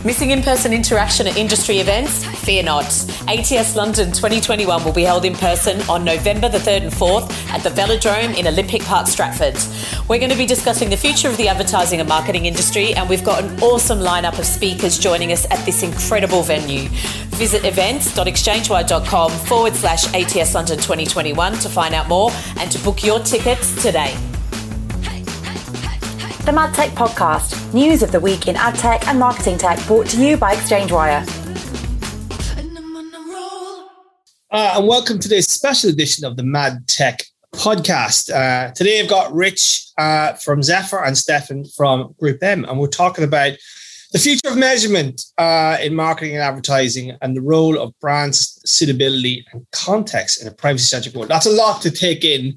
Missing in-person interaction at industry events? Fear not. ATS London 2021 will be held in person on November the 3rd and 4th at the Velodrome in Olympic Park, Stratford. We're going to be discussing the future of the advertising and marketing industry, and we've got an awesome lineup of speakers joining us at this incredible venue. Visit events.exchangewire.com/ATS London 2021 to find out more and to book your tickets today. The MadTech Podcast, news of the week in ad tech and marketing tech, brought to you by ExchangeWire. And welcome to this special edition of the MadTech Podcast. Today I've got Rich from Zephyr and Stefan from Group M, and we're talking about the future of measurement in marketing and advertising and the role of brand suitability and context in a privacy-centric world. That's a lot to take in.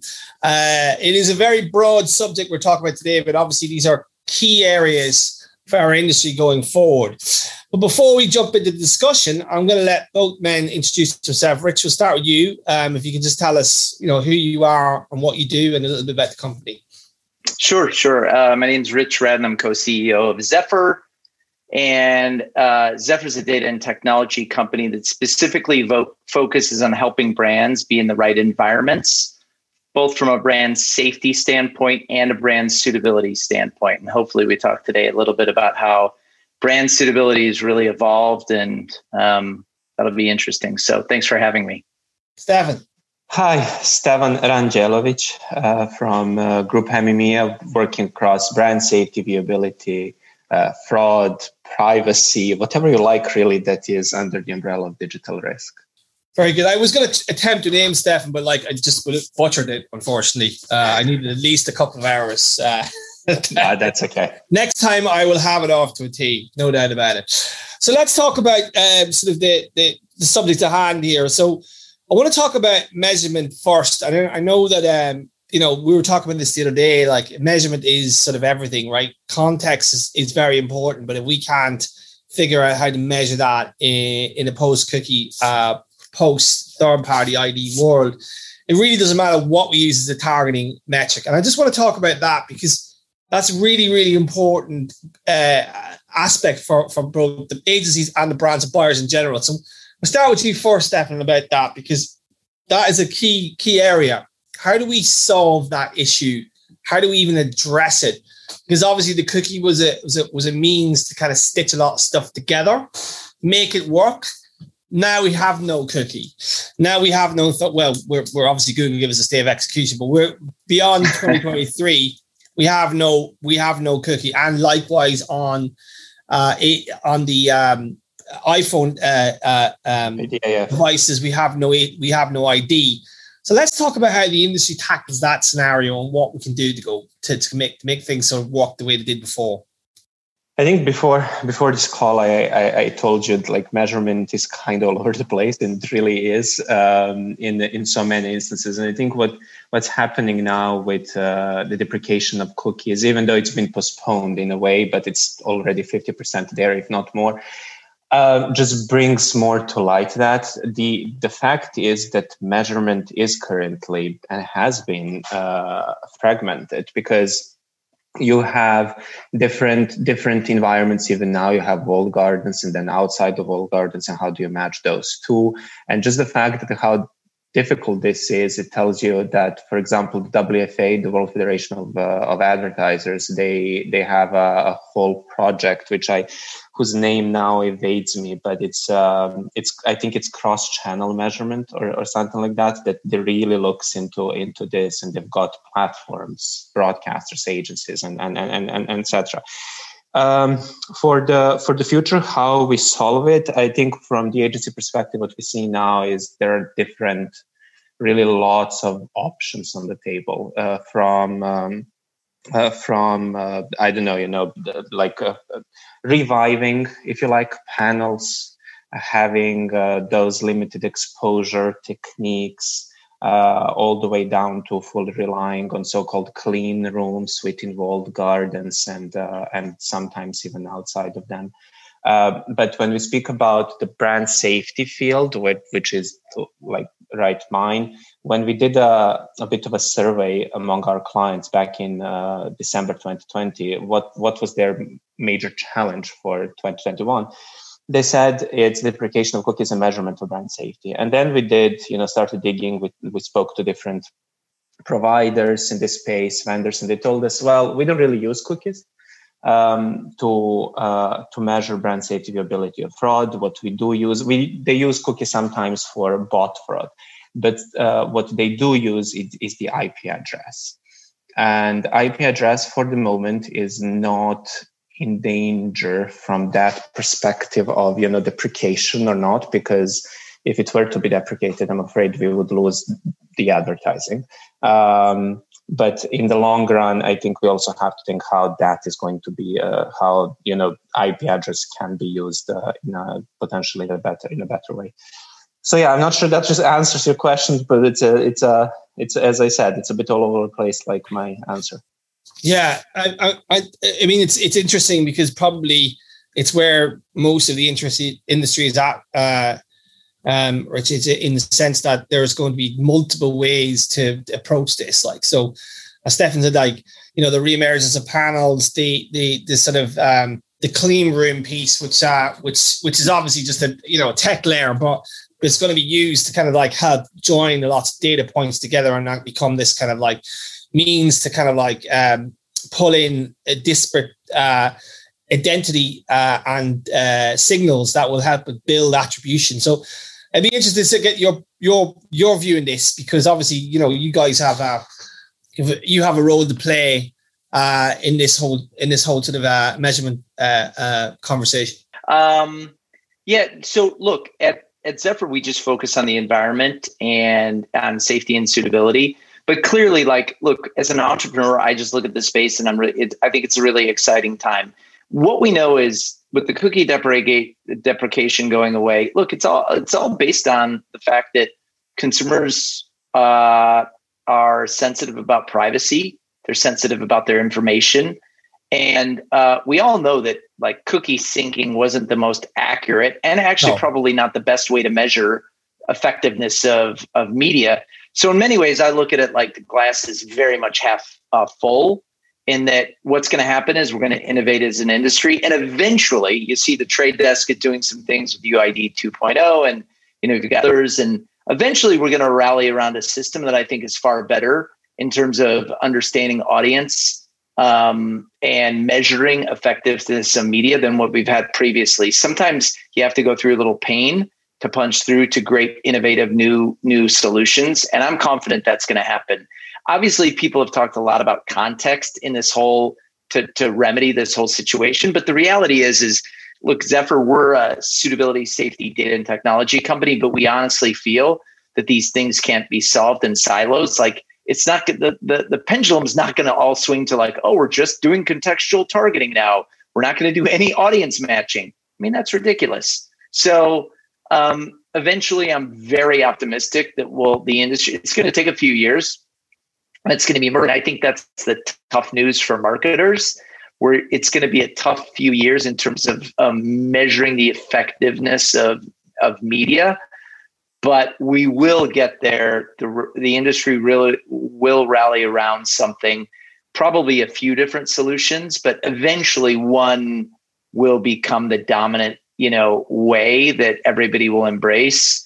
It is a very broad subject we're talking about today, but obviously these are key areas for our industry going forward. But before we jump into the discussion, I'm going to let both men introduce themselves. Rich, we'll start with you. If you can just tell us, who you are and what you do and a little bit about the company. Sure. My name's Rich Redden. I'm co-CEO of Zephyr. And Zephyr is a data and technology company that specifically focuses on helping brands be in the right environments, both from a brand safety standpoint and a brand suitability standpoint. And hopefully we talk today a little bit about how brand suitability has really evolved, and that'll be interesting. So thanks for having me. Stefan. Hi, Stefan Rangelovic from Group M EMEA, working across brand safety, viewability, fraud, privacy, whatever you like, really, that is under the umbrella of digital risk. Very good. I was going to attempt to name Stefan, but I just butchered it, unfortunately. I needed at least a couple of hours. That's okay. Next time I will have it off to a T, no doubt about it. So let's talk about sort of the subject at hand here. So I want to talk about measurement first. I know that we were talking about this the other day, like measurement is sort of everything, right? Context is very important, but if we can't figure out how to measure that in a post-cookie, post-third-party ID world, it really doesn't matter what we use as a targeting metric. And I just want to talk about that because that's a really, really important aspect for both the agencies and the brands and buyers in general. So we'll start with you first, Stefan, about that, because that is a key area. How do we solve that issue? How do we even address it? Because obviously the cookie was a means to kind of stitch a lot of stuff together, make it work. Now we have no cookie. Now we have no thought. Well, we're obviously Google give us a stay of execution, but we're beyond 2023. We have no cookie, and likewise on the iPhone devices, we have no ID. So let's talk about how the industry tackles that scenario and what we can do to make things sort of work the way they did before. I think before this call, I told you like measurement is kind of all over the place, and it really is in so many instances. And I think what's happening now with the deprecation of cookies, even though it's been postponed in a way, but it's already 50% there, if not more. Just brings more to light that the fact is that measurement is currently and has been fragmented, because you have different environments. Even now you have walled gardens and then outside of walled gardens, and how do you match those two? And just the fact that how difficult this is, it tells you that, for example, the WFA, the World Federation of Advertisers, they have a whole project whose name now evades me, but it's I think it's cross-channel measurement or something like that really looks into this, and they've got platforms, broadcasters, agencies, and etc. For the future, how we solve it, I think from the agency perspective, what we see now is there are really lots of options on the table, from reviving, if you like, panels, having those limited exposure techniques, all the way down to fully relying on so-called clean rooms within walled gardens and sometimes even outside of them. But when we speak about the brand safety field, which is like right mine, when we did a bit of a survey among our clients back in December 2020, what was their major challenge for 2021. They said it's deprecation of cookies and measurement of brand safety. And then we started digging. We spoke to different providers in this space, vendors, and they told us, well, we don't really use cookies to measure brand safety viability of fraud. What we do use, they use cookies sometimes for bot fraud, but what they do use is the IP address. And IP address for the moment is not in danger from that perspective of, deprecation or not, because if it were to be deprecated, I'm afraid we would lose the advertising. But in the long run, I think we also have to think how that is going to be, how IP address can be used in a potentially in a better way. So yeah, I'm not sure that just answers your question, but it's as I said, it's a bit all over the place, like my answer. Yeah, I mean, it's interesting because probably it's where most of the industry is at, which is in the sense that there's going to be multiple ways to approach this. Like, so as Stefan said, like, the reemergence of panels, the sort of the clean room piece, which is obviously just a tech layer, but it's going to be used to kind of like help join the lots of data points together and not become this kind of like means to kind of like pull in a disparate identity and signals that will help build attribution. So I'd be interested to get your view in this, because obviously you guys have a role to play in this whole sort of measurement conversation. Yeah. So look, at Zephyr, we just focus on the environment and on safety and suitability. But clearly, like, look, as an entrepreneur, I just look at the space and I think it's a really exciting time. What we know is with the cookie deprecation going away, look, it's all based on the fact that consumers are sensitive about privacy. They're sensitive about their information. And we all know that like cookie syncing wasn't the most accurate and actually probably not the best way to measure effectiveness of media. So in many ways, I look at it like the glass is very much half full, in that what's going to happen is we're going to innovate as an industry. And eventually you see the Trade Desk doing some things with UID 2.0 and, you've got others. And eventually we're going to rally around a system that I think is far better in terms of understanding audience and measuring effectiveness of media than what we've had previously. Sometimes you have to go through a little pain to punch through to great, innovative, new solutions. And I'm confident that's going to happen. Obviously, people have talked a lot about context in this whole, to remedy this whole situation. But the reality is look, Zephyr, we're a suitability, safety, data, and technology company, but we honestly feel that these things can't be solved in silos. Like, it's not the pendulum's not going to all swing to like, oh, we're just doing contextual targeting now. We're not going to do any audience matching. I mean, that's ridiculous. So eventually, I'm very optimistic that the industry, it's going to take a few years. It's going to be more. I think that's the tough news for marketers, where it's going to be a tough few years in terms of measuring the effectiveness of media. But we will get there. The industry really will rally around something, probably a few different solutions, but eventually one will become the dominant, way that everybody will embrace.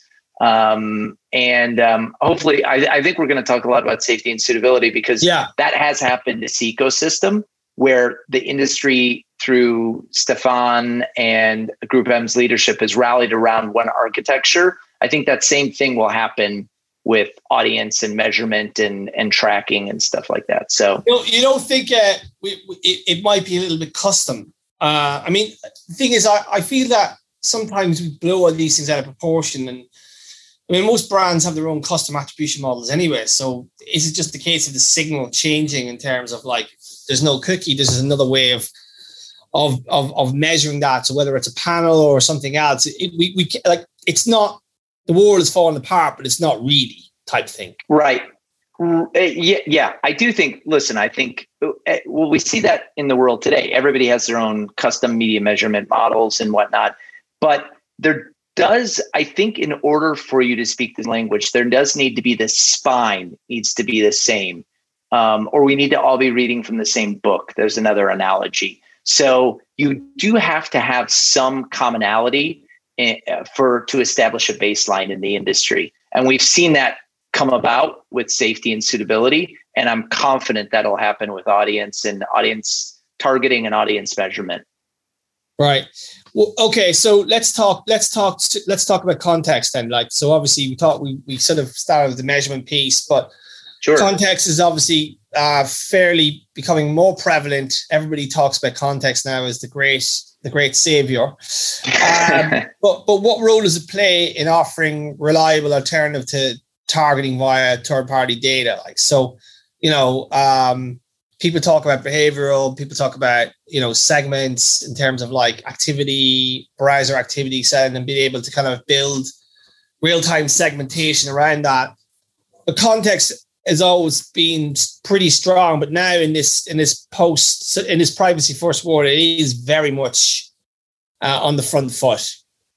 Hopefully, I think we're going to talk a lot about safety and suitability, because that has happened in this ecosystem where the industry, through Stefan and Group M's leadership, has rallied around one architecture. I think that same thing will happen with audience and measurement and tracking and stuff like that. So you don't think it might be a little bit custom? I mean, the thing is, I feel that sometimes we blow all these things out of proportion. And I mean, most brands have their own custom attribution models anyway. So is it just the case of the signal changing in terms of like, there's no cookie, this is another way of measuring that? So whether it's a panel or something else, we like, it's not, the world is falling apart, but it's not really type thing. Right. Yeah. I do think, I think, we see that in the world today. Everybody has their own custom media measurement models and whatnot. But there does, I think, in order for you to speak the language, there does need to be the spine needs to be the same. Or we need to all be reading from the same book. There's another analogy. So you do have to have some commonality to establish a baseline in the industry. And we've seen that come about with safety and suitability. And I'm confident that'll happen with audience and audience targeting and audience measurement. Right. Well, okay. So let's talk about context then. Like, so obviously we sort of started with the measurement piece, but sure. Context is obviously fairly becoming more prevalent. Everybody talks about context now as the great savior. But what role does it play in offering reliable alternative to targeting via third-party data? Like, so, people talk about behavioral, people talk about, segments in terms of like activity, browser activity set, and being able to kind of build real-time segmentation around that. But context has always been pretty strong, but now in this privacy first world, it is very much on the front foot.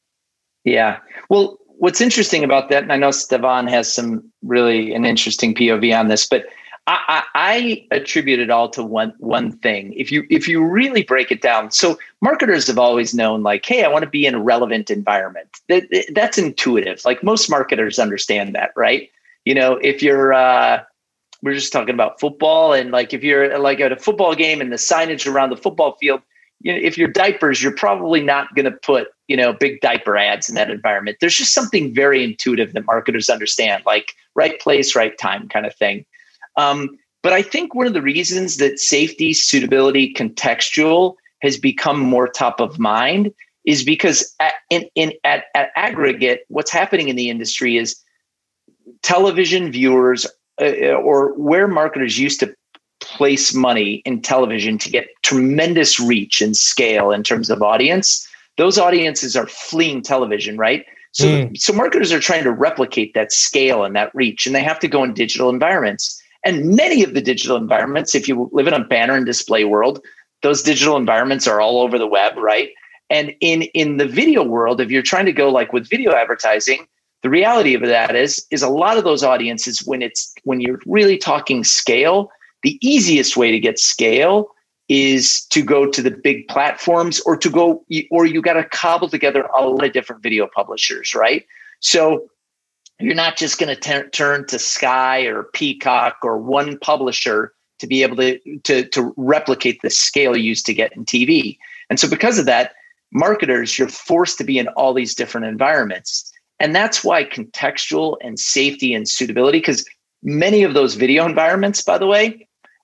Yeah. Well, what's interesting about that, and I know Stefan has an interesting POV on this, but I attribute it all to one thing. If you really break it down, so marketers have always known, like, hey, I want to be in a relevant environment. That's intuitive. Like, most marketers understand that, right? If you're, we're just talking about football, and like if you're like at a football game and the signage around the football field, if you're diapers, you're probably not going to put big diaper ads in that environment. There's just something very intuitive that marketers understand, like right place, right time kind of thing. But I think one of the reasons that safety, suitability, contextual has become more top of mind is because at aggregate, what's happening in the industry is television viewers, or where marketers used to place money in television to get tremendous reach and scale in terms of audience, those audiences are fleeing television, right? So marketers are trying to replicate that scale and that reach, and they have to go in digital environments. And many of the digital environments, if you live in a banner and display world, those digital environments are all over the web, right? And in the video world, if you're trying to go like with video advertising, the reality of that is a lot of those audiences, when you're really talking scale, the easiest way to get scale is to go to the big platforms or you got to cobble together a lot of different video publishers, right? So you're not just going to turn to Sky or Peacock or one publisher to be able to replicate the scale you used to get in TV. And so because of that, marketers, you're forced to be in all these different environments. And that's why contextual and safety and suitability, because many of those video environments, by the way,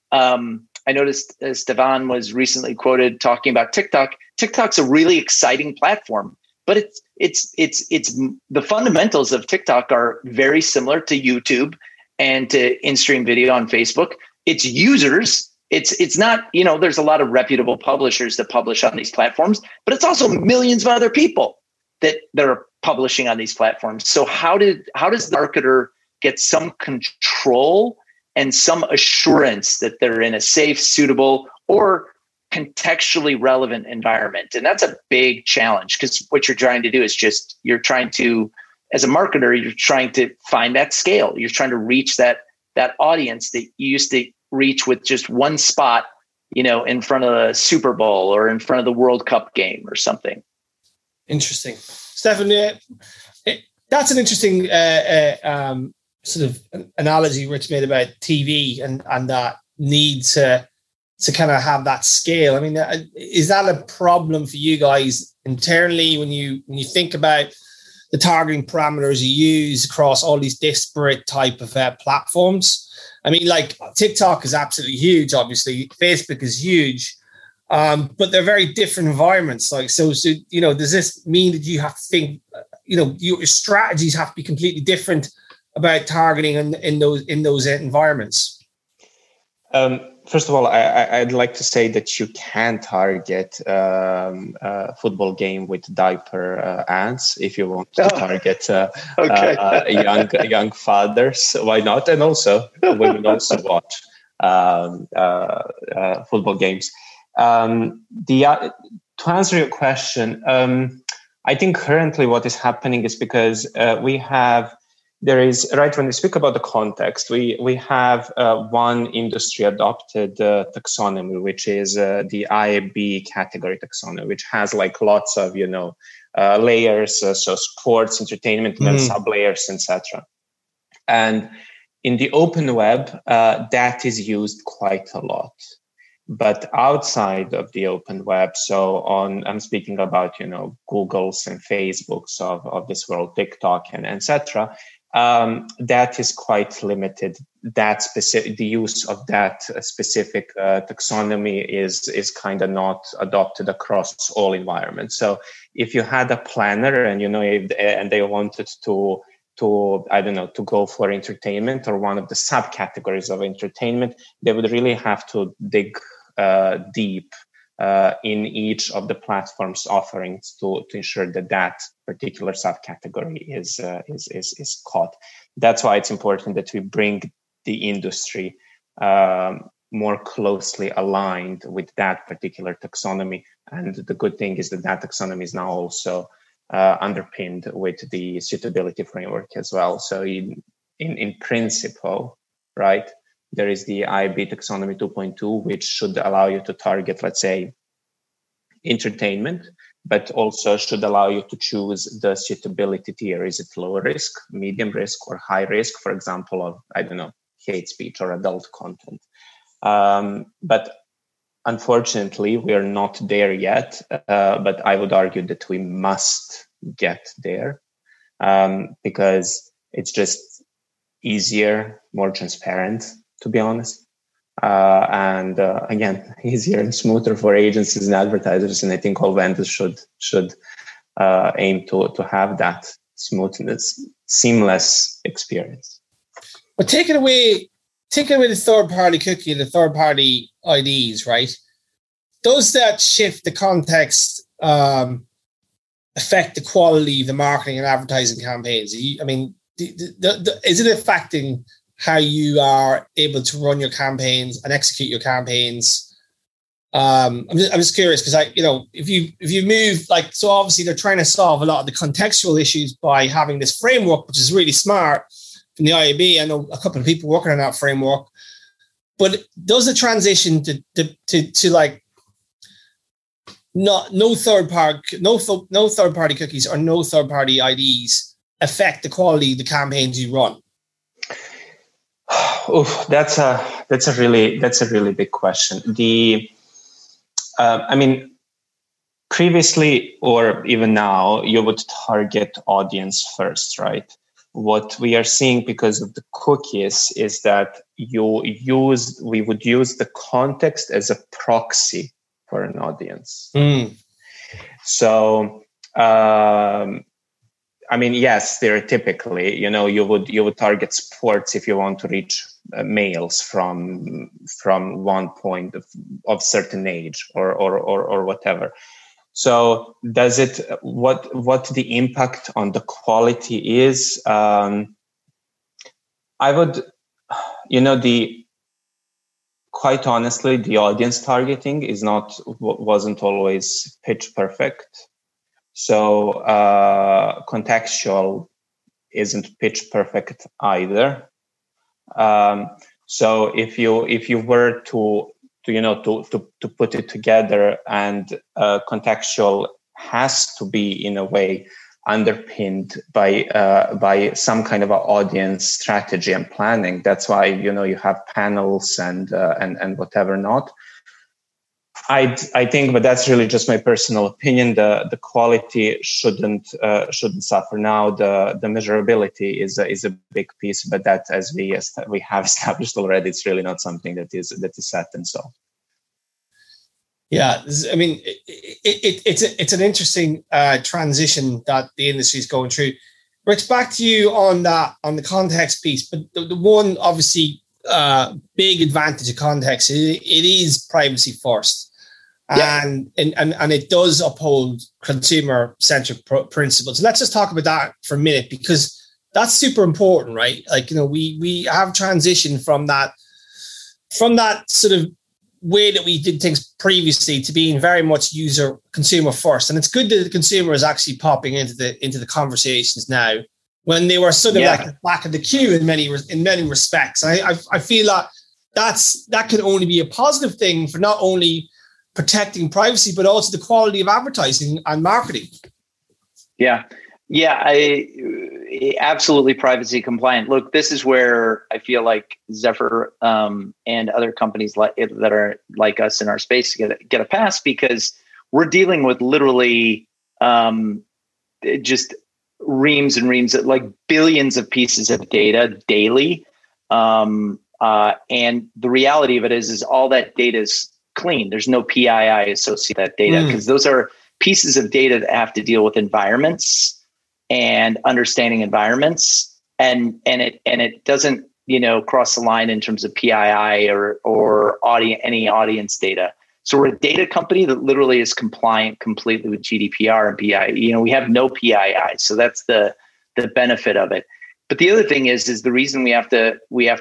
I noticed Stefan was recently quoted talking about TikTok. TikTok's a really exciting platform, but it's the fundamentals of TikTok are very similar to YouTube and to in-stream video on Facebook. It's users. It's not, there's a lot of reputable publishers that publish on these platforms, but it's also millions of other people that are publishing on these platforms. So how does the marketer get some control and some assurance that they're in a safe, suitable, or contextually relevant environment? And that's a big challenge, because what you're trying to do is you're trying to, as a marketer, you're trying to find that scale. You're trying to reach that audience that you used to reach with just one spot, in front of the Super Bowl or in front of the World Cup game or something. Interesting. Stefan, that's an interesting sort of analogy Rich made about TV and that need to kind of have that scale. I mean, is that a problem for you guys internally when you think about the targeting parameters you use across all these disparate type of platforms? I mean, like TikTok is absolutely huge, obviously. Facebook is huge. But they're very different environments. Like, so, does this mean that you have to think, your strategies have to be completely different about targeting in those environments? First of all, I'd like to say that you can target a football game with diaper ads if you want to target young fathers. Why not? And also, women also watch football games. To answer your question, I think currently what is happening is because we have there is, right, when we speak about the context, we have one industry adopted taxonomy, which is the IAB category taxonomy, which has like lots of, layers, so sports, entertainment, and then sub-layers, etc. And in the open web, that is used quite a lot. But outside of the open web, I'm speaking about, Googles and Facebooks of this world, TikTok and etc. That is quite limited. The use of that specific taxonomy is kind of not adopted across all environments. So if you had a planner and and they wanted to go for entertainment or one of the subcategories of entertainment, they would really have to dig deep in each of the platform's offerings to ensure that particular subcategory is caught. That's why it's important that we bring the industry more closely aligned with that particular taxonomy. And the good thing is that taxonomy is now also underpinned with the suitability framework as well. So in principle, right, there is the IAB taxonomy 2.2, which should allow you to target, let's say, entertainment, but also should allow you to choose the suitability tier. Is it low risk, medium risk, or high risk, for example, of, hate speech or adult content. But unfortunately, we are not there yet. But I would argue that we must get there because it's just easier, more transparent, to be honest. And again, easier and smoother for agencies and advertisers. And I think all vendors should aim to have that smoothness, seamless experience. But taking away the third-party cookie and the third-party IDs, right? Does that shift the context affect the quality of the marketing and advertising campaigns? Is it affecting how you are able to run your campaigns and execute your campaigns? I'm just curious because if you move so obviously they're trying to solve a lot of the contextual issues by having this framework, which is really smart from the IAB. I know a couple of people working on that framework, but does the transition to no third party cookies or no third party IDs affect the quality of the campaigns you run? That's a really big question. Previously or even now, you would target audience first, right? What we are seeing because of the cookies is that we would use the context as a proxy for an audience. So, yes, stereotypically, you would target sports if you want to reach males from one point of certain age or whatever. So does it, what the impact on the quality is? I would, quite honestly, the audience targeting wasn't always pitch perfect. So contextual isn't pitch perfect either. So if you were to put it together, and contextual has to be in a way underpinned by some kind of an audience strategy and planning. That's why you have panels and whatever not. I think, but that's really just my personal opinion. The quality shouldn't suffer. Now the measurability is a big piece, but that, as we have established already, it's really not something that is set in stone. Yeah, it's an interesting transition that the industry is going through. Rich, back to you on the context piece, but the one obviously big advantage of context, it is privacy first. Yeah. And it does uphold consumer-centric principles. Let's just talk about that for a minute, because that's super important, right? We have transitioned from that sort of way that we did things previously to being very much consumer first. And it's good that the consumer is actually popping into the conversations now when they were sort of like the back of the queue in many respects. I feel that can only be a positive thing for not only protecting privacy, but also the quality of advertising and marketing. Yeah. I absolutely privacy compliant. Look, this is where I feel like Zephyr and other companies that are like us in our space get a pass, because we're dealing with literally just reams and reams of, like, billions of pieces of data daily. And the reality of it is all that data is clean. There's no PII associated with that data, because those are pieces of data that have to deal with environments and understanding environments, and it doesn't, cross the line in terms of PII or any audience data. So we're a data company that literally is compliant completely with GDPR and PII. We have no PII, so that's the benefit of it. But the other thing is the reason we have to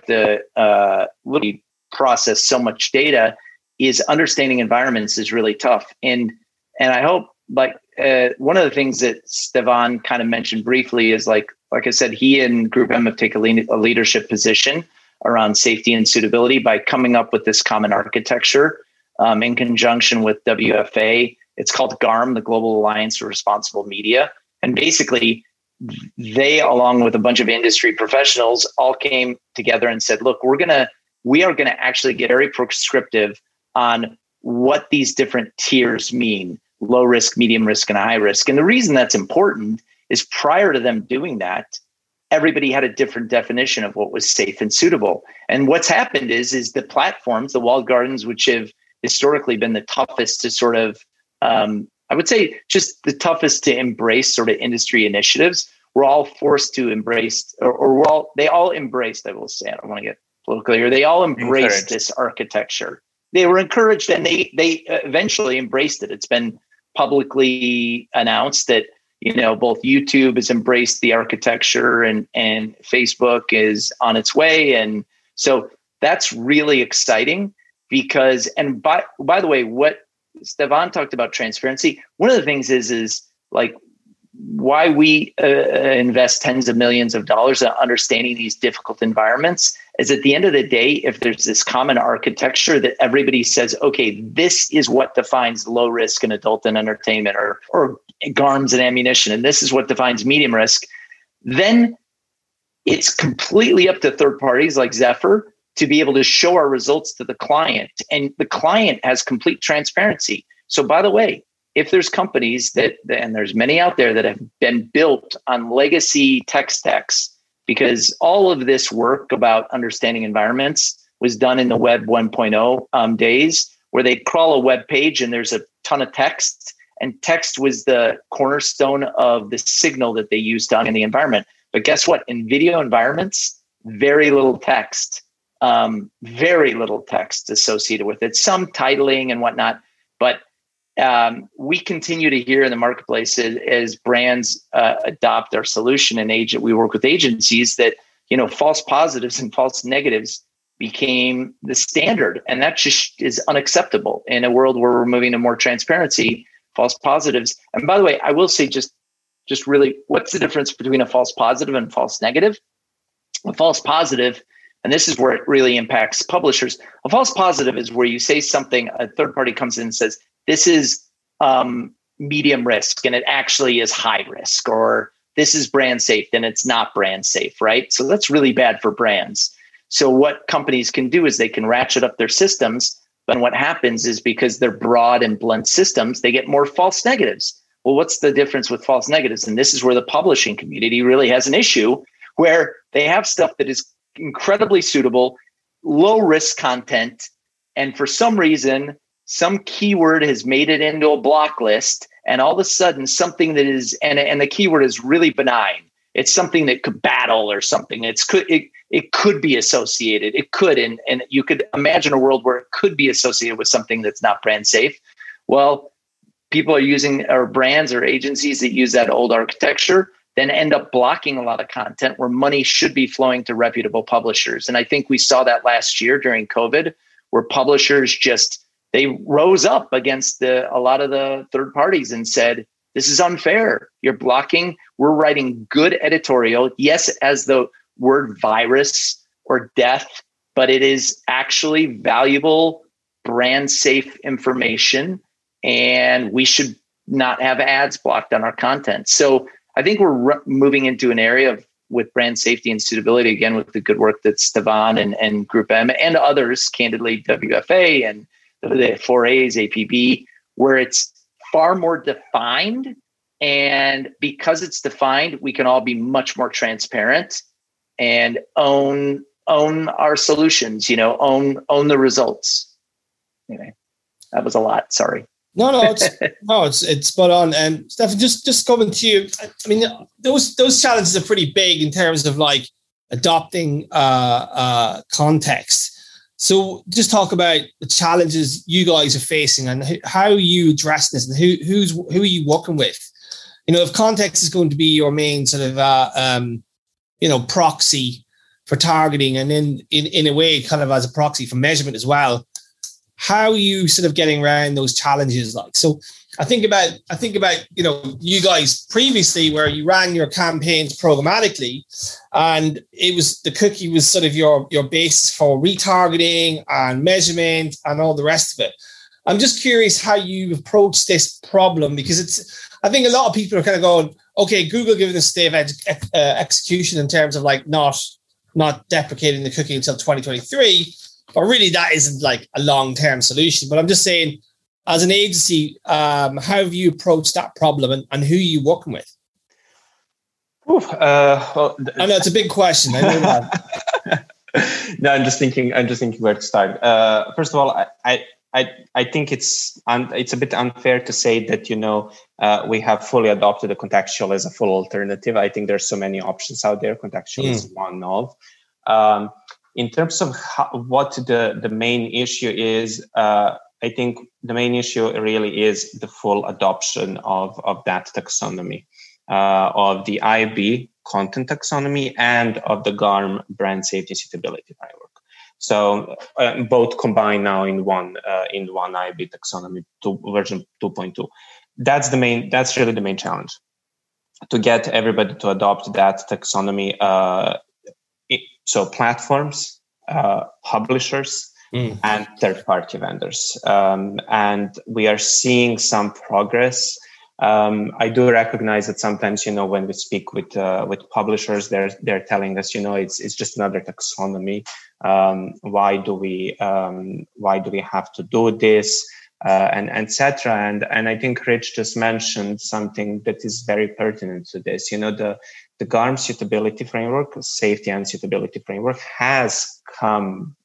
literally process so much data is understanding environments is really tough. And I hope, like, one of the things that Stefan kind of mentioned briefly is like I said, he and Group M have taken a leadership position around safety and suitability by coming up with this common architecture in conjunction with WFA. It's called GARM, the Global Alliance for Responsible Media. And basically, they, along with a bunch of industry professionals, all came together and said, look, we are gonna actually get very prescriptive on what these different tiers mean: low risk, medium risk, and high risk. And the reason that's important is prior to them doing that, everybody had a different definition of what was safe and suitable. And what's happened is the platforms, the walled gardens, which have historically been the toughest to sort of, I would say just the toughest to embrace sort of industry initiatives, were all forced to embrace, they all embraced, I will say, I don't want to get political here, they all embraced this architecture. They were encouraged, and they eventually embraced it. It's been publicly announced that, both YouTube has embraced the architecture and Facebook is on its way. And so that's really exciting because, and by the way, what Stefan talked about transparency, one of the things is like why we invest tens of millions of dollars in understanding these difficult environments is, at the end of the day, if there's this common architecture that everybody says, okay, this is what defines low risk in adult and entertainment or GARMs and ammunition, and this is what defines medium risk, then it's completely up to third parties like Zephyr to be able to show our results to the client. And the client has complete transparency. So by the way, if there's companies and there's many out there that have been built on legacy tech stacks, because all of this work about understanding environments was done in the Web 1.0 days, where they crawl a web page and there's a ton of text, and text was the cornerstone of the signal that they used to understand the environment. But guess what? In video environments, very little text associated with it, some titling and whatnot. But we continue to hear in the marketplace as brands adopt our solution, and we work with agencies that, false positives and false negatives became the standard. And that just is unacceptable in a world where we're moving to more transparency. False positives. And by the way, I will say just really, what's the difference between a false positive and false negative? A false positive, and this is where it really impacts publishers. A false positive is where you say something, a third party comes in and says, this is medium risk and it actually is high risk, or this is brand safe and it's not brand safe, right? So that's really bad for brands. So what companies can do is they can ratchet up their systems. But what happens is, because they're broad and blunt systems, they get more false negatives. Well, what's the difference with false negatives? And this is where the publishing community really has an issue, where they have stuff that is incredibly suitable, low risk content. And for some reason, some keyword has made it into a block list. And all of a sudden something that is, and the keyword is really benign. It's something that could battle or something. It could be associated. It could, and you could imagine a world where it could be associated with something that's not brand safe. Well, people are using, or brands or agencies that use that old architecture, then end up blocking a lot of content where money should be flowing to reputable publishers. And I think we saw that last year during COVID, where publishers they rose up against a lot of the third parties and said, this is unfair. You're blocking. We're writing good editorial. Yes, as the word virus or death, but it is actually valuable, brand safe information. And we should not have ads blocked on our content. So I think we're moving into an area with brand safety and suitability, again, with the good work that Stevan and Group M and others, candidly, WFA and the 4As, APB, where it's far more defined. And because it's defined, we can all be much more transparent and own our solutions, own the results. Anyway, that was a lot. Sorry. No, it's spot on. And Stefan, just coming to you. I mean, those challenges are pretty big in terms of like adopting context. So just talk about the challenges you guys are facing and how you address this, and who are you working with? If context is going to be your main sort of proxy for targeting, and then in a way kind of as a proxy for measurement as well, how are you sort of getting around those challenges? Like, so I think about you guys previously where you ran your campaigns programmatically, and the cookie was sort of your basis for retargeting and measurement and all the rest of it. I'm just curious how you approach this problem, because I think a lot of people are kind of going, okay, Google giving us state of execution in terms of like not deprecating the cookie until 2023. But really, that isn't like a long-term solution. But I'm just saying, as an agency, how have you approached that problem, and who are you working with? I know it's a big question. I know that. No, I'm just thinking where to start. First of all, I think it's a bit unfair to say that we have fully adopted the contextual as a full alternative. I think there's so many options out there. Contextual is one of. In terms of what the main issue is, I think the main issue really is the full adoption of that taxonomy, of the IAB content taxonomy and of the GARM brand safety suitability framework. So both combined now in one IAB taxonomy, version 2.2. That's really the main challenge, to get everybody to adopt that taxonomy. So platforms, publishers, and third-party vendors. And we are seeing some progress. I do recognize that sometimes, when we speak with publishers, they're telling us, it's just another taxonomy. Why do we have to do this? And etc. And I think Rich just mentioned something that is very pertinent to this. The GARM suitability framework, safety and suitability framework, has come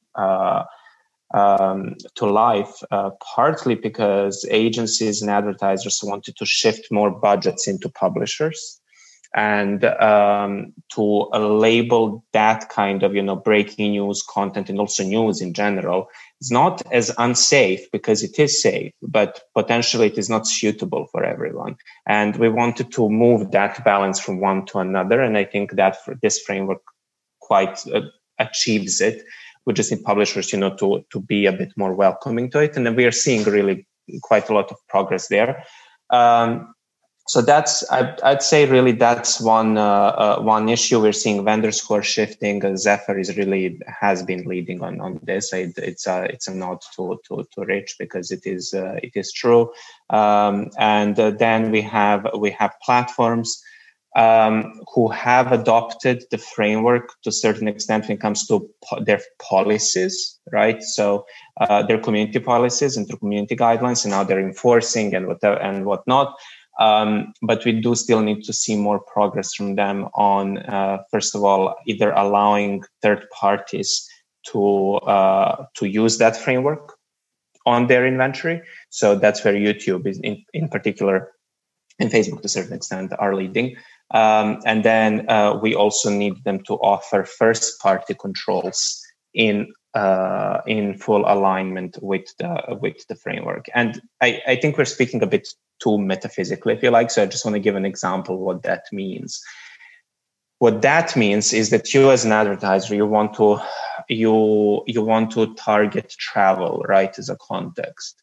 to life partly because agencies and advertisers wanted to shift more budgets into publishers, and to label that kind of breaking news content, and also news in general, is not as unsafe, because it is safe, but potentially it is not suitable for everyone. And we wanted to move that balance from one to another, and I think that this framework quite achieves it. We just need publishers to be a bit more welcoming to it, and then we are seeing really quite a lot of progress there. So that's, I'd say, really that's one issue. We're seeing vendors who are shifting. Zephyr has been leading on this. It's a nod to Rich, because it is true. And then we have platforms who have adopted the framework to a certain extent when it comes to their policies, right? So their community policies and their community guidelines, and now they're enforcing and whatnot. But we do still need to see more progress from them on, first of all, either allowing third parties to use that framework on their inventory. So that's where YouTube is in particular, and Facebook to a certain extent, are leading. And then we also need them to offer first-party controls in full alignment with the framework. And I think we're speaking a bit too metaphysically, if you like. So I just want to give an example of what that means. What that means is that you, as an advertiser, you want to target travel, right, as a context.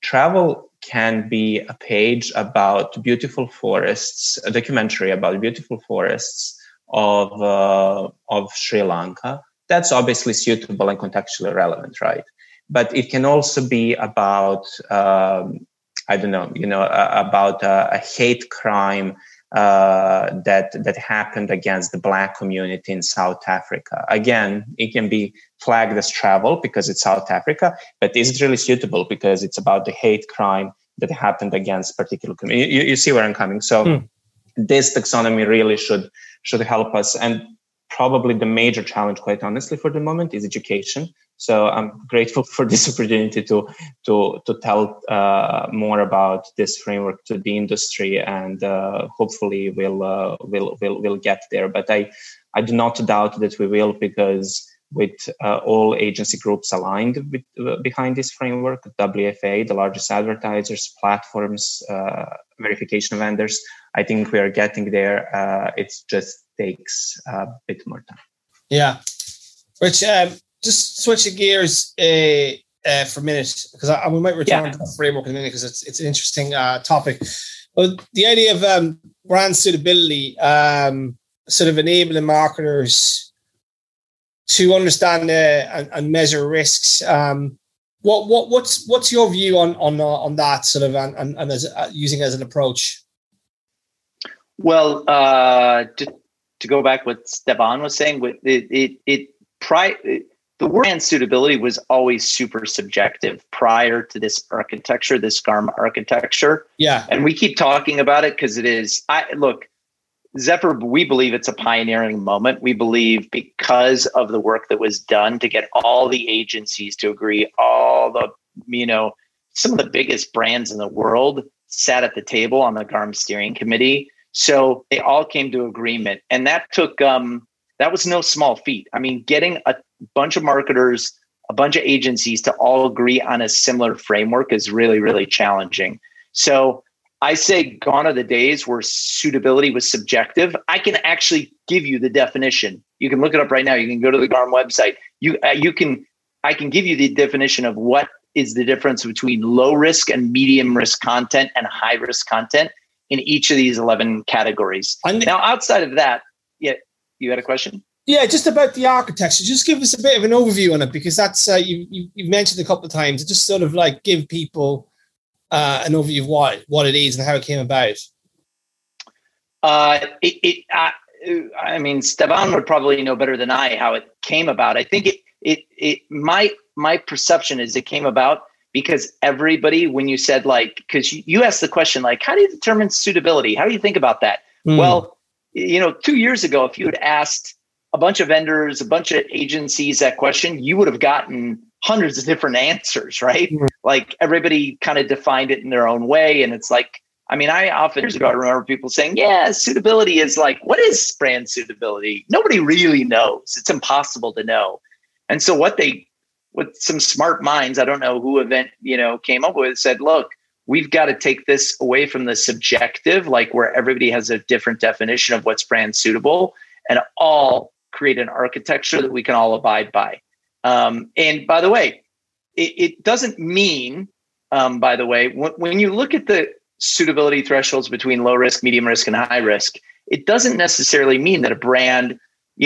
travel can be a page about beautiful forests, a documentary about beautiful forests of Sri Lanka. That's obviously suitable and contextually relevant, right? But it can also be about, about a hate crime that happened against the Black community in South Africa. Again, it can be flagged as travel because it's South Africa, but is it really suitable because it's about the hate crime that happened against particular community? You see where I'm coming. So this taxonomy really should help us. And probably the major challenge, quite honestly, for the moment is education. So I'm grateful for this opportunity to tell more about this framework to the industry, and hopefully we'll get there. But I do not doubt that we will, because with all agency groups aligned behind this framework, WFA, the largest advertisers, platforms, verification vendors, I think we are getting there. It just takes a bit more time. Yeah. Rich, just switching gears for a minute, because we might return to the framework in a minute, because it's an interesting topic. But the idea of brand suitability, sort of enabling marketers to understand and measure risks. What's your view on that sort of and as using it as an approach? Well, to go back what Stefan was saying, the word brand suitability was always super subjective prior to this architecture, this GARM architecture. Yeah, and we keep talking about it because it is. Look, Zephyr, we believe it's a pioneering moment. We believe because of the work that was done to get all the agencies to agree, all the, some of the biggest brands in the world sat at the table on the GARM steering committee. So they all came to agreement, and that took, that was no small feat. I mean, getting a bunch of marketers, a bunch of agencies to all agree on a similar framework is really, really challenging. So I say gone are the days where suitability was subjective. I can actually give you the definition. You can look it up right now. You can go to the GARM website. I can give you the definition of what is the difference between low risk and medium risk content and high risk content in each of these 11 categories. Now, outside of that, you had a question? Yeah, just about the architecture. Just give us a bit of an overview on it, because that's you've mentioned a couple of times. Just sort of like give people an overview of what it is and how it came about. I mean, Stefan would probably know better than I how it came about. I think my perception is it came about because everybody, when you said because you asked the question, how do you determine suitability? How do you think about that? Well, 2 years ago, if you had asked a bunch of vendors, a bunch of agencies that question, you would have gotten hundreds of different answers, right? Everybody kind of defined it in their own way. And it's I often years ago, I remember people saying, suitability is what is brand suitability? Nobody really knows. It's impossible to know. And so with some smart minds, I don't know who came up with, said, look, we've got to take this away from the subjective, where everybody has a different definition of what's brand suitable, and all create an architecture that we can all abide by. And by the way, it doesn't mean, when you look at the suitability thresholds between low risk, medium risk, and high risk, it doesn't necessarily mean that a brand,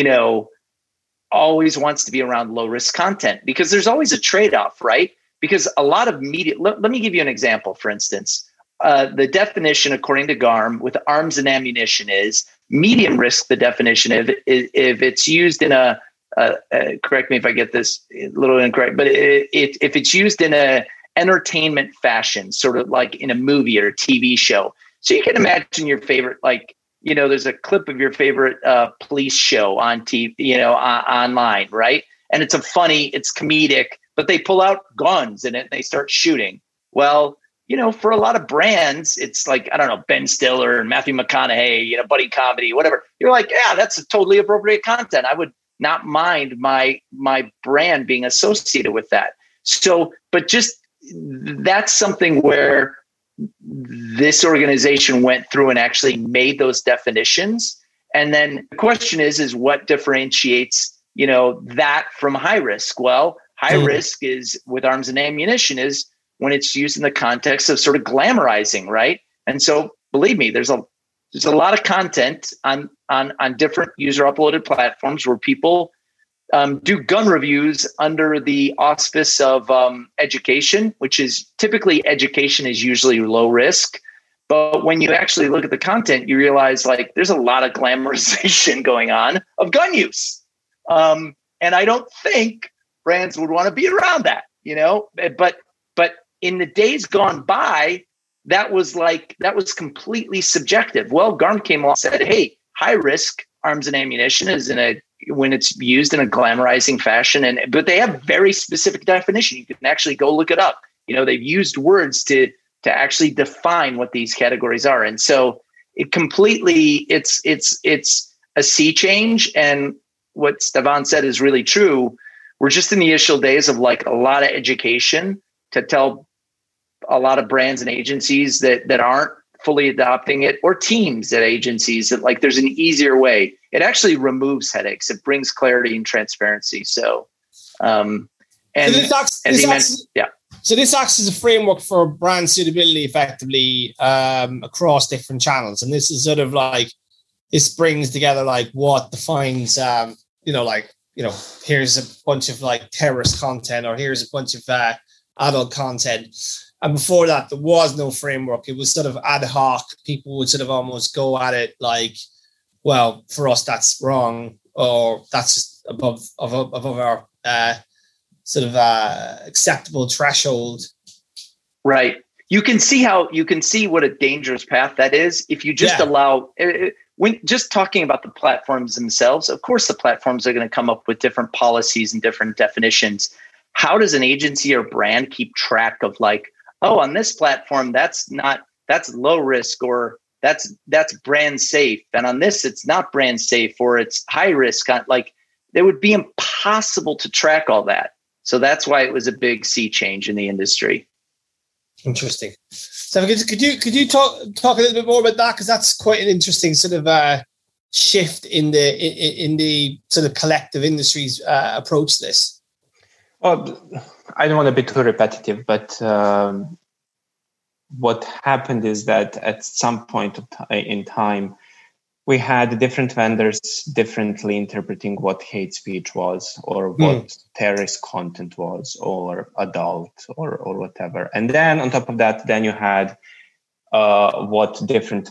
always wants to be around low risk content, because there's always a trade-off, right? Because a lot of media, let me give you an example. For instance, the definition according to GARM with arms and ammunition is medium risk. The definition, if it's used in a correct me if I get this a little incorrect, but if it's used in a entertainment fashion, sort of like in a movie or a TV show. So you can imagine your favorite, there's a clip of your favorite police show on TV, online, right? And it's it's comedic, but they pull out guns in it and they start shooting. Well, for a lot of brands, it's Ben Stiller and Matthew McConaughey, buddy comedy, whatever. You're that's a totally appropriate content. I would not mind my brand being associated with that. So, but just that's something where this organization went through and actually made those definitions. And then the question is what differentiates, that from high risk? Well, high risk is with arms and ammunition is when it's used in the context of sort of glamorizing, right? And so believe me, there's a lot of content on different user uploaded platforms where people do gun reviews under the auspice of education, which is typically education is usually low risk. But when you actually look at the content, you realize like there's a lot of glamorization going on of gun use. And I don't think brands would want to be around that, but in the days gone by, that was completely subjective. Well, GARM came along and said, hey, high risk arms and ammunition is when it's used in a glamorizing fashion. But they have very specific definition. You can actually go look it up. They've used words to actually define what these categories are. And so it's a sea change. And what Stefan said is really true. We're just in the initial days of like a lot of education to tell a lot of brands and agencies that aren't fully adopting it, or teams at agencies that like there's an easier way. It actually removes headaches. It brings clarity and transparency. So, So this acts as a framework for brand suitability effectively across different channels. And this is sort of like, this brings together like what defines, here's a bunch of like terrorist content, or here's a bunch of adult content. And before that, there was no framework. It was sort of ad hoc. People would sort of almost go at it like, well, for us, that's wrong, or that's just above our acceptable threshold. Right. You can see what a dangerous path that is if you just allow. When just talking about the platforms themselves, of course, the platforms are going to come up with different policies and different definitions. How does an agency or brand keep track of like, oh, on this platform, that's low risk, or that's brand safe. And on this, it's not brand safe, or it's high risk. Like it would be impossible to track all that. So that's why it was a big sea change in the industry. Interesting. So could you talk a little bit more about that? Because that's quite an interesting sort of shift in the sort of collective industry's approach to this. Well, I don't want to be too repetitive, but what happened is that at some point in time, we had different vendors differently interpreting what hate speech was, or what terrorist content was, or adult, or whatever. And then on top of that, then you had what different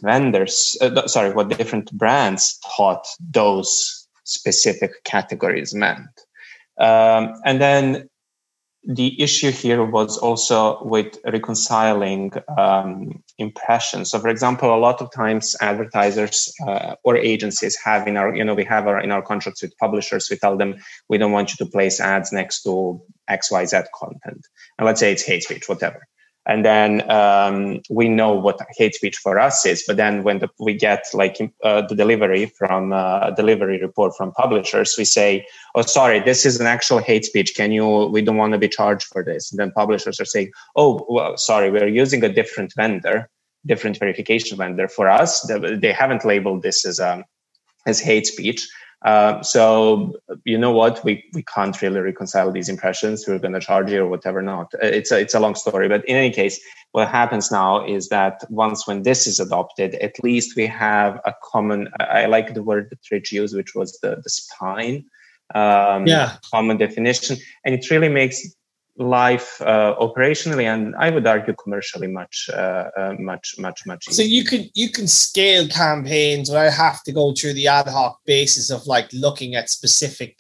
brands thought those specific categories meant. And then the issue here was also with reconciling impressions. So, for example, a lot of times advertisers or agencies have in our contracts with publishers, we tell them we don't want you to place ads next to XYZ content. And let's say it's hate speech, whatever. And then we know what hate speech for us is. But then when we get the delivery report from publishers, we say, oh, sorry, this is an actual hate speech. We don't want to be charged for this. And then publishers are saying, oh, well, sorry, we're using a different verification vendor for us. They haven't labeled this as hate speech. So you know what, we can't really reconcile these impressions. We're going to charge you or whatever. Not. It's a long story, but in any case, what happens now is that when this is adopted, at least we have a common. I like the word that Rich used, which was the spine. Common definition, and it really makes life operationally, and I would argue commercially much easier. So you can scale campaigns without have to go through the ad hoc basis of like looking at specific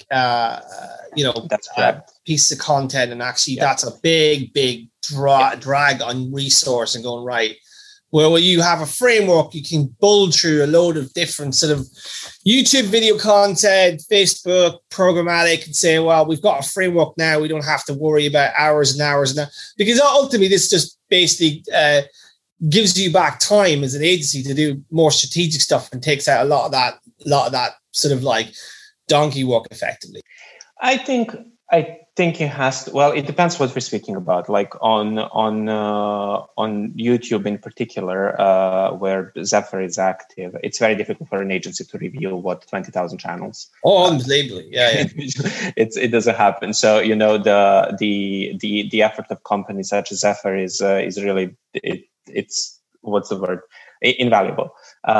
pieces of content, and actually that's a big drag on resource and going right. Well, when you have a framework, you can bull through a load of different sort of YouTube video content, Facebook, programmatic, and say, well, we've got a framework now. We don't have to worry about hours and hours and hours. Because ultimately, this just basically gives you back time as an agency to do more strategic stuff and takes out a lot of that sort of like donkey work effectively. I think think it has to, well, it depends what we're speaking about. Like on YouTube in particular, where Zephyr is active, it's very difficult for an agency to review 20,000 channels. Oh, unbelievably, yeah. It doesn't happen. So the effort of companies such as Zephyr is really it's what's the word, invaluable.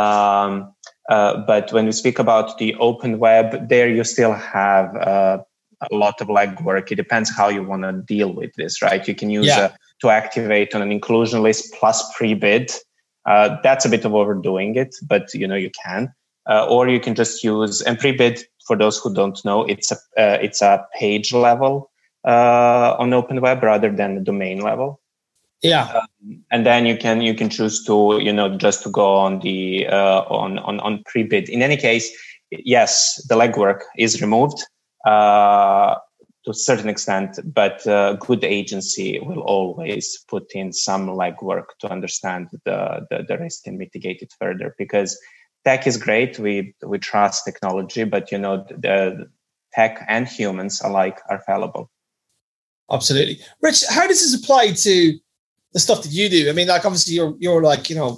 But when we speak about the open web, there you still have a lot of legwork. It depends how you want to deal with this, right? You can use to activate on an inclusion list plus pre-bid. That's a bit of overdoing it, but you can. Or you can just use, and pre-bid, for those who don't know, it's a page level on open web rather than the domain level. Yeah, and then you can choose to just to go on the on pre-bid. In any case, yes, the legwork is removed to a certain extent, but good agency will always put in some legwork to understand the risk and mitigate it further. Because tech is great, we trust technology, but the tech and humans alike are fallible. Absolutely, Rich. How does this apply to the stuff that you do? I mean, like, obviously you're like, you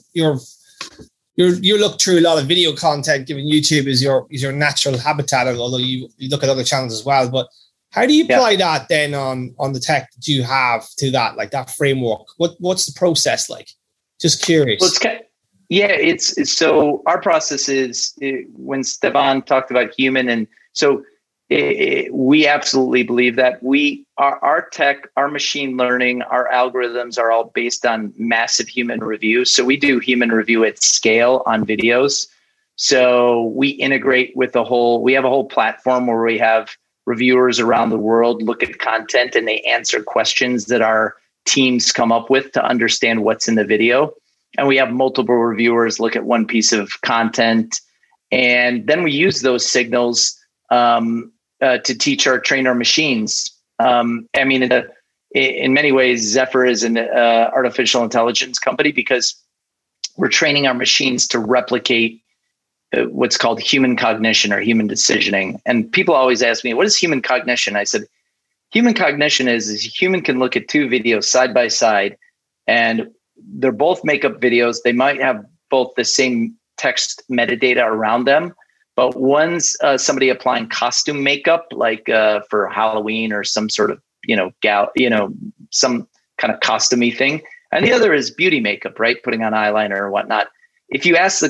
look through a lot of video content, given YouTube is your natural habitat, although you look at other channels as well. But how do you apply that then on the tech that you have to that, like that framework? What's the process like? Just curious. Well, it's so our process is when Stefan talked about human, and so we absolutely believe that our tech, our machine learning, our algorithms are all based on massive human review. So we do human review at scale on videos. So we integrate with we have a whole platform where we have reviewers around the world look at content and they answer questions that our teams come up with to understand what's in the video. And we have multiple reviewers look at one piece of content. And then we use those signals to train our machines. I mean, in many ways, Zephyr is an artificial intelligence company because we're training our machines to replicate what's called human cognition or human decisioning. And people always ask me, what is human cognition? I said, human cognition is a human can look at two videos side by side, and they're both makeup videos. They might have both the same text metadata around them, but one's somebody applying costume makeup, like for Halloween or some sort of, some kind of costumey thing. And the other is beauty makeup, right? Putting on eyeliner or whatnot. If you ask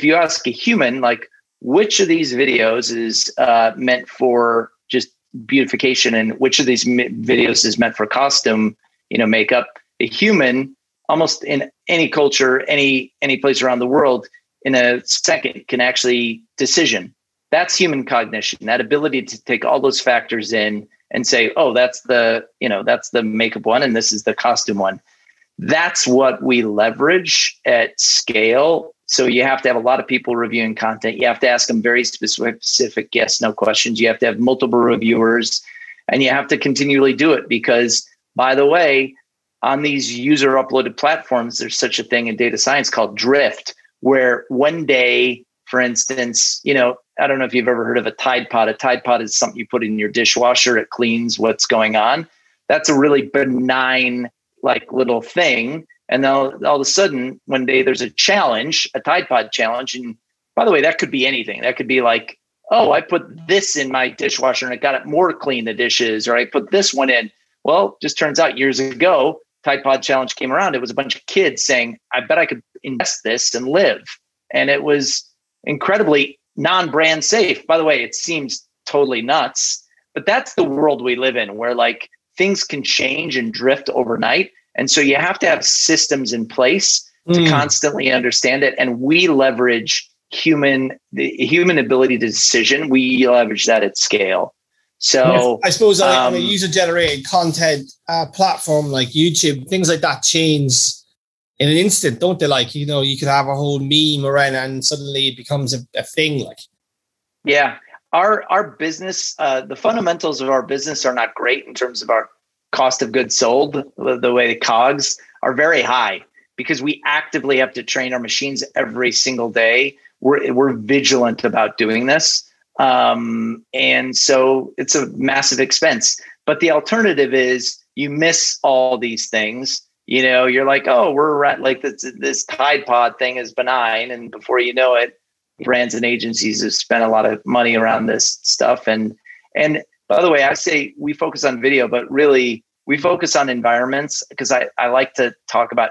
a human, like, which of these videos is meant for just beautification and which of these videos is meant for costume, makeup, a human, almost in any culture, any place around the world, in a second can actually decision. That's human cognition, that ability to take all those factors in and say, oh, that's the makeup one and this is the costume one. That's what we leverage at scale. So you have to have a lot of people reviewing content. You have to ask them very specific yes, no questions. You have to have multiple reviewers, and you have to continually do it because, by the way, on these user uploaded platforms, there's such a thing in data science called drift, where one day, for instance, I don't know if you've ever heard of a Tide Pod. A Tide Pod is something you put in your dishwasher. It cleans what's going on. That's a really benign, little thing. And then all of a sudden, one day there's a challenge, a Tide Pod challenge. And by the way, that could be anything. That could be like, oh, I put this in my dishwasher and it got it more clean, the dishes, or I put this one in. Well, just turns out years ago, Tide Pod challenge came around. It was a bunch of kids saying, I bet I could ingest this and live. And it was incredibly non-brand safe. By the way, it seems totally nuts, but that's the world we live in, where things can change and drift overnight. And so you have to have systems in place to constantly understand it. And we leverage the human ability to decision. We leverage that at scale. So I suppose on a user-generated content platform like YouTube, things like that change in an instant, don't they? You could have a whole meme around and suddenly it becomes a thing. Yeah, our business, the fundamentals of our business are not great in terms of our cost of goods sold. The way the COGS are very high because we actively have to train our machines every single day. We're vigilant about doing this. And so it's a massive expense. But the alternative is you miss all these things. You're like, oh, we're at like this Tide Pod thing is benign. And before you know it, brands and agencies have spent a lot of money around this stuff. And by the way, I say we focus on video, but really we focus on environments because I like to talk about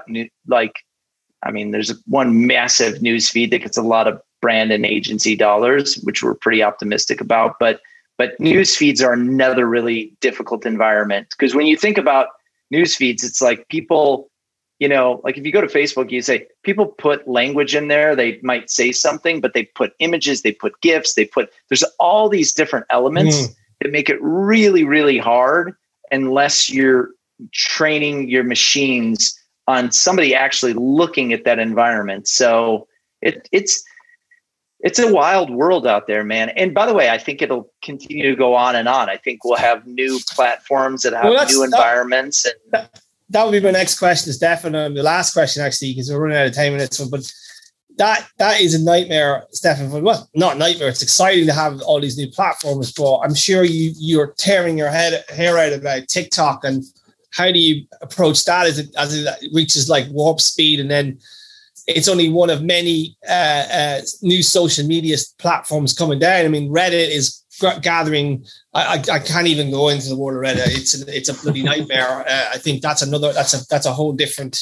there's one massive news feed that gets a lot of brand and agency dollars, which we're pretty optimistic about. But news feeds are another really difficult environment because when you think about news feeds, it's like people, like if you go to Facebook, you say people put language in there. They might say something, but they put images, they put GIFs, there's all these different elements that make it really, really hard unless you're training your machines on somebody actually looking at that environment. So it's a wild world out there, man. And by the way, I think it'll continue to go on and on. I think we'll have new platforms that have new environments. That would be my next question, Stefan. The last question, actually, because we're running out of time in this one. But that is a nightmare, Stefan. Well, not nightmare. It's exciting to have all these new platforms, but I'm sure you're tearing your hair out about TikTok. And how do you approach that as it reaches like warp speed, and then it's only one of many new social media platforms coming down? I mean, Reddit is gathering. I can't even go into the world of Reddit. It's a bloody nightmare. I think that's a whole different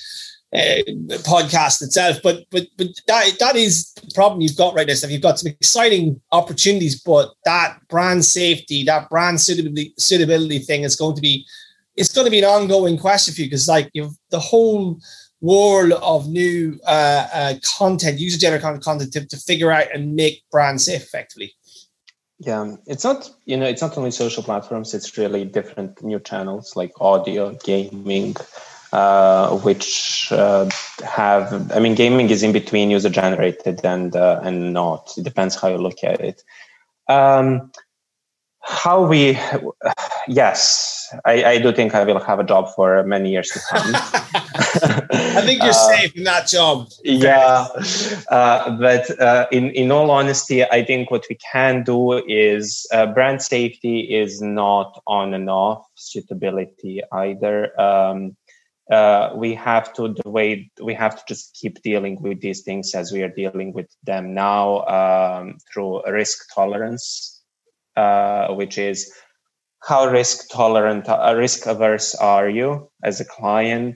podcast itself. But that is the problem you've got right now. You've got some exciting opportunities, but that brand safety, that brand suitability thing is going to be an ongoing question for you, because like the whole world of new content, user-generated content to figure out and make brands safe effectively. Yeah, it's not only social platforms, it's really different new channels like audio, gaming, which gaming is in between user-generated and not. It depends how you look at it. Yes, I do think I will have a job for many years to come. I think you're safe in that job. Yeah, but in all honesty, I think what we can do is brand safety is not on and off suitability either. We have to just keep dealing with these things as we are dealing with them now through risk tolerance, which is how risk tolerant, risk averse are you as a client?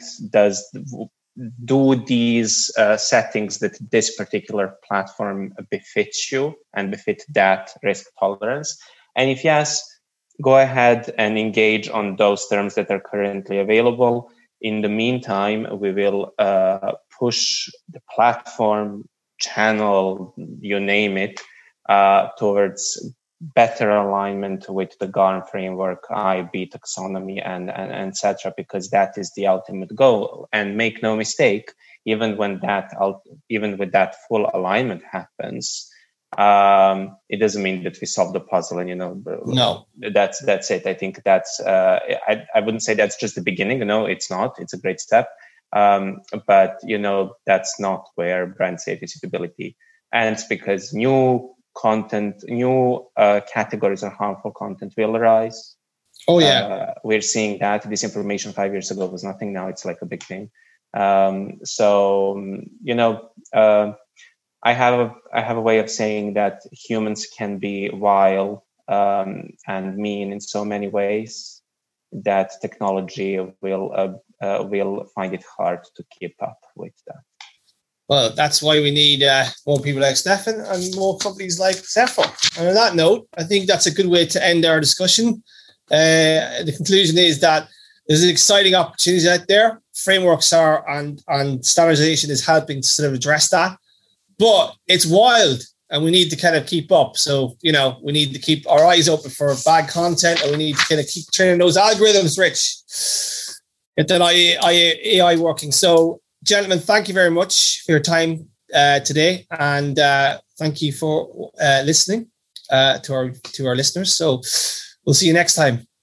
Do these settings that this particular platform befits you and befit that risk tolerance? And if yes, go ahead and engage on those terms that are currently available. In the meantime, we will push the platform, channel, you name it, towards better alignment with the GARM framework, IB taxonomy, and etc., because that is the ultimate goal. And make no mistake, even with that full alignment happens, it doesn't mean that we solve the puzzle. And no, that's it. I think that's I wouldn't say that's just the beginning. No, it's not. It's a great step, but that's not where brand safety suitability ends, because new content, new categories of harmful content will arise. Oh yeah, we're seeing that disinformation 5 years ago was nothing. Now it's like a big thing. I have a way of saying that humans can be wild and mean in so many ways that technology will find it hard to keep up with that. Well, that's why we need more people like Stefan and more companies like Zephyr. And on that note, I think that's a good way to end our discussion. The conclusion is that there's an exciting opportunity out there. Frameworks are and standardization is helping to sort of address that. But it's wild and we need to kind of keep up. So, we need to keep our eyes open for bad content, and we need to kind of keep training those algorithms, Rich. Get that AI working. So, gentlemen, thank you very much for your time today. And thank you for listening to our listeners. So we'll see you next time.